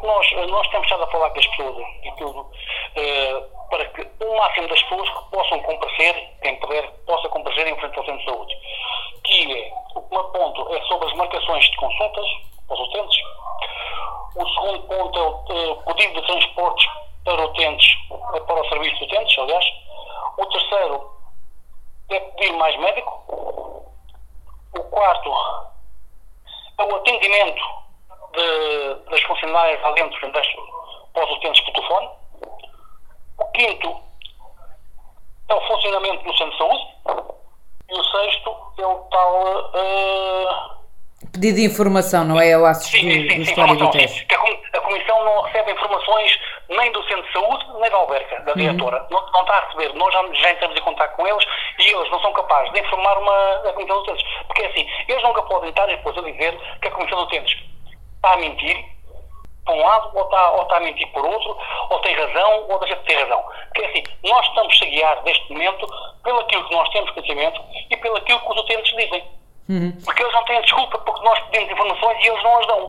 nós temos estado a falar com as pessoas e tudo, para que o máximo das pessoas que possam comparecer, quem puder, possa comparecer em frente ao centro de saúde. Que é, o primeiro ponto é sobre as marcações de consultas aos utentes. O segundo ponto é o pedido de transportes para utentes, para o serviço de utentes, aliás. O terceiro é pedir mais médico. O quarto é o atendimento das funcionárias lá dentro para os utentes por telefone. O quinto é o funcionamento do centro de saúde. E o sexto é o tal... Pedido de informação, não é? Do história do teste. Que a Comissão não recebe informações nem do Centro de Saúde, nem da alberca, da diretora. Não está a receber. Nós já entramos em contato com eles e eles não são capazes de informar a Comissão de Utentes. Porque é assim, eles nunca podem estar depois a dizer que a Comissão de Utentes está a mentir por um lado, ou está a mentir por outro, ou tem razão, ou deixa de ter razão. Porque é assim, nós estamos a guiar neste momento pelo aquilo que nós temos conhecimento e pelo aquilo que os utentes dizem. Porque eles não têm desculpa, porque nós pedimos informações e eles não as dão.